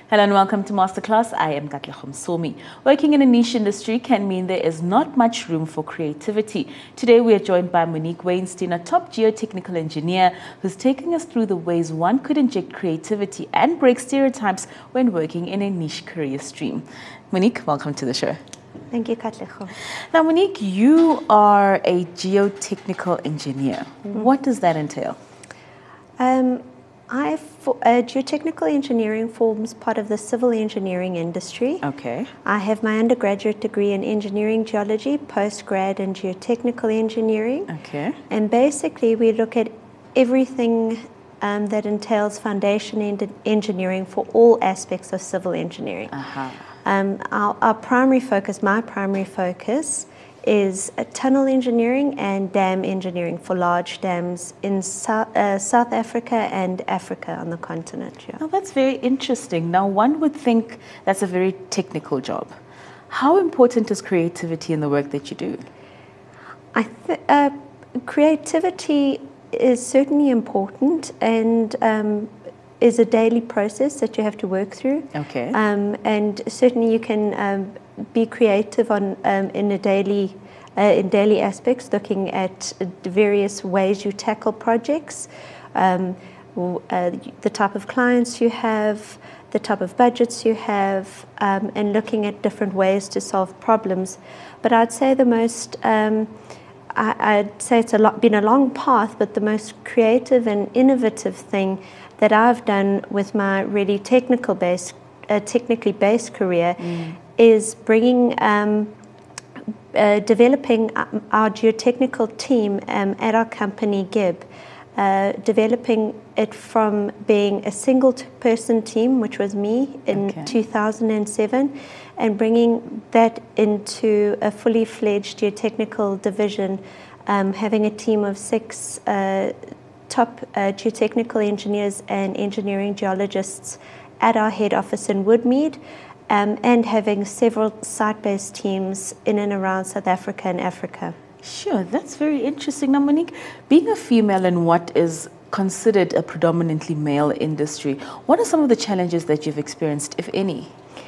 Hello and welcome to Masterclass. I am Katlego Msomi. Working in a niche industry can mean there is not much room for creativity. Today we are joined by Monique Weinstein, a top geotechnical engineer who's taking us through the ways one could inject creativity and break stereotypes when working in a niche career stream. Monique, welcome to the show. Thank you, Katlego. Now, Monique, you are a geotechnical engineer. What does that entail? Geotechnical engineering forms part of the civil engineering industry. Okay. I have my undergraduate degree in engineering geology, postgrad in geotechnical engineering. Okay. And basically we look at everything that entails foundation engineering for all aspects of civil engineering. Our primary focus, my primary focus, is tunnel engineering and dam engineering for large dams in South Africa and Africa on the continent. Yeah. Now that's very interesting. Now one would think that's a very technical job. How important is creativity in the work that you do? Creativity is certainly important and is a daily process that you have to work through. Okay. And certainly you can be creative on in daily aspects, looking at the various ways you tackle projects, the type of clients you have, the type of budgets you have, and looking at different ways to solve problems. But I'd say the most I'd say it's been a long path, but the most creative and innovative thing that I've done with my really technically based career is bringing, developing our geotechnical team at our company GIB, developing it from being a single person team, which was me in 2007, and bringing that into a fully fledged geotechnical division, having a team of 6 top geotechnical engineers and engineering geologists at our head office in Woodmead, and having several site-based teams in and around South Africa and Africa. Sure, that's very interesting. Now, Monique, being a female in what is considered a predominantly male industry, what are some of the challenges that you've experienced, if any?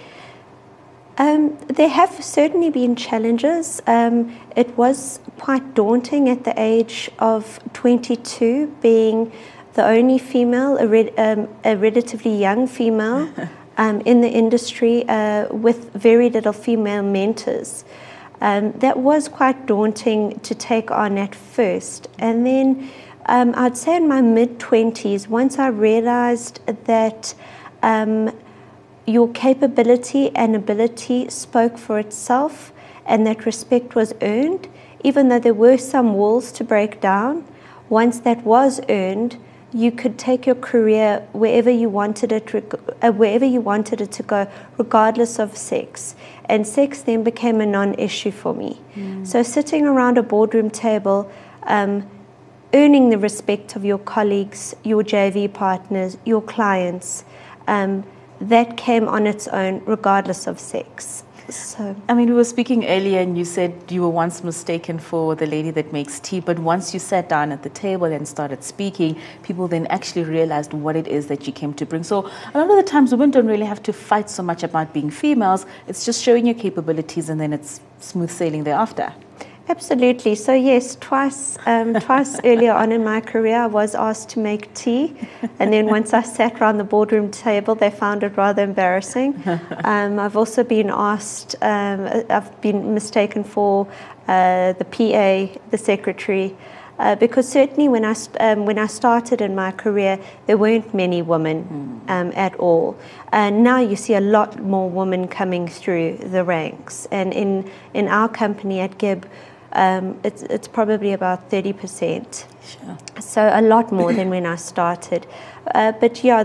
There have certainly been challenges. It was quite daunting at the age of 22, being the only female, a relatively young female in the industry with very little female mentors. That was quite daunting to take on at first. And then I'd say in my mid-20s, once I realized that your capability and ability spoke for itself and that respect was earned, even though there were some walls to break down, once that was earned, you could take your career wherever you wanted it to go, regardless of sex. And sex then became a non-issue for me. So sitting around a boardroom table, earning the respect of your colleagues, your JV partners, your clients, that came on its own, regardless of sex. So, I mean, we were speaking earlier and you said you were once mistaken for the lady that makes tea, but once you sat down at the table and started speaking, people then actually realized what it is that you came to bring. So a lot of the times women don't really have to fight so much about being females. It's just showing your capabilities and then it's smooth sailing thereafter. Absolutely. So yes, twice earlier on in my career, I was asked to make tea, and then once I sat around the boardroom table, they found it rather embarrassing. I've also been asked, I've been mistaken for the PA, the secretary, because certainly when I started in my career, there weren't many women at all. Now you see a lot more women coming through the ranks, and in our company at GIB, it's probably about 30%. Sure. So a lot more than when I started. But yeah,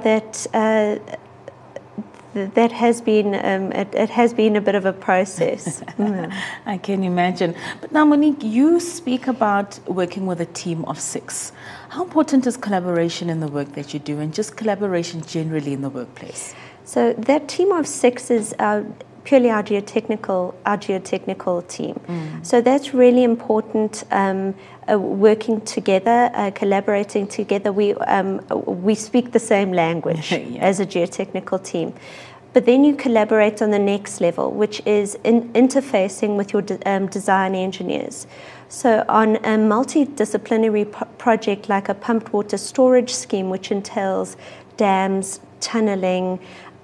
that has been it has been a bit of a process. I can imagine. But now, Monique, you speak about working with a team of 6. How important is collaboration in the work that you do, and just collaboration generally in the workplace? So that team of 6 is purely our geotechnical team. So that's really important. Working together, collaborating together, we speak the same language as a geotechnical team. But then you collaborate on the next level, which is interfacing with your design engineers. So on a multidisciplinary project like a pumped water storage scheme, which entails dams, tunneling,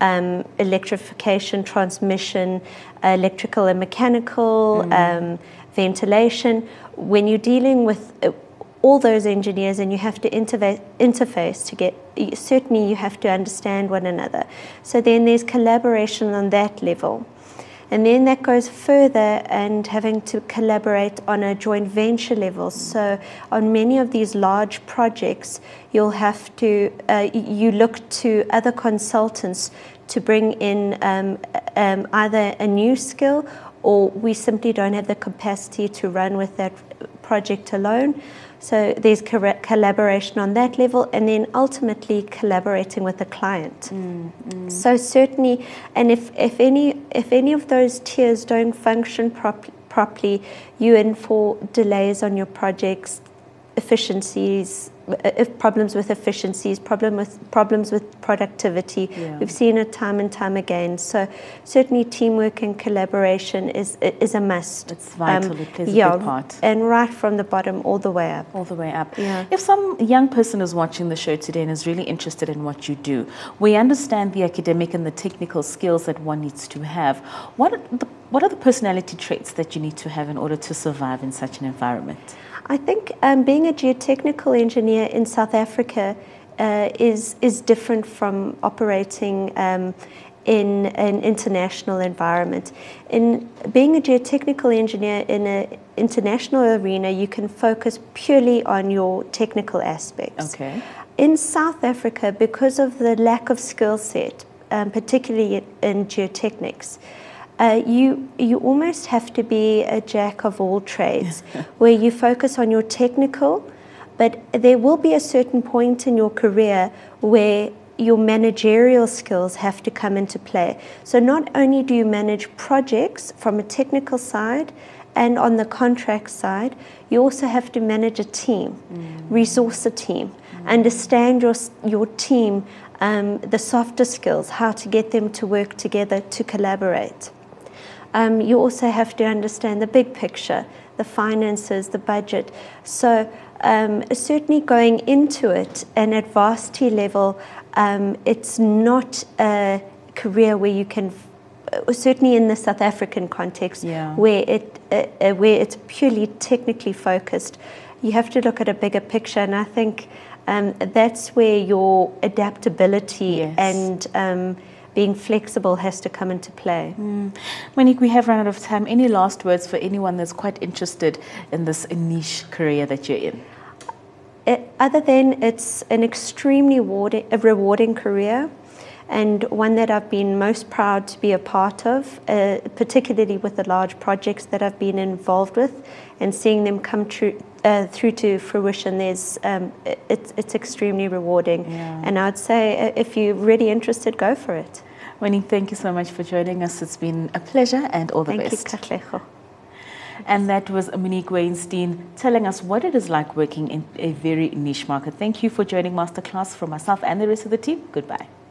electrification, transmission, electrical and mechanical, ventilation, when you're dealing with all those engineers and you have to interface to get, certainly you have to understand one another. So then there's collaboration on that level. And then that goes further and having to collaborate on a joint venture level. So on many of these large projects, you'll have to, you look to other consultants to bring in either a new skill, or we simply don't have the capacity to run with that project alone. So there's collaboration on that level, and then ultimately collaborating with the client. So certainly, and if any of those tiers don't function properly, you're in for delays on your projects, efficiencies, problems with efficiencies, problems with productivity. Yeah. We've seen it time and time again. So certainly teamwork and collaboration is a must. It's vital. It plays a big part. And right from the bottom all the way up. All the way up. Yeah. If some young person is watching the show today and is really interested in what you do, we understand the academic and the technical skills that one needs to have. What are the personality traits that you need to have in order to survive in such an environment? I think being a geotechnical engineer in South Africa is different from operating in an international environment. In being a geotechnical engineer in an international arena, you can focus purely on your technical aspects. Okay. In South Africa, because of the lack of skill set, particularly in geotechnics, you almost have to be a jack of all trades, where you focus on your technical, but there will be a certain point in your career where your managerial skills have to come into play. So not only do you manage projects from a technical side and on the contract side, you also have to manage a team, resource a team, understand your team, the softer skills, how to get them to work together to collaborate. You also have to understand the big picture, the finances, the budget. So certainly going into it and at varsity level, it's not a career where you can, certainly in the South African context, where it's purely technically focused. You have to look at a bigger picture, and I think that's where your adaptability and being flexible has to come into play. Monique, we have run out of time. Any last words for anyone that's quite interested in this niche career that you're in? Other than it's an extremely rewarding career, and one that I've been most proud to be a part of, particularly with the large projects that I've been involved with and seeing them come through to fruition. It's extremely rewarding. And I'd say if you're really interested, go for it. Monique, thank you so much for joining us. It's been a pleasure, and all the best. Thank you, Katlego. And that was Monique Weinstein telling us what it is like working in a very niche market. Thank you for joining Masterclass. From myself and the rest of the team, goodbye.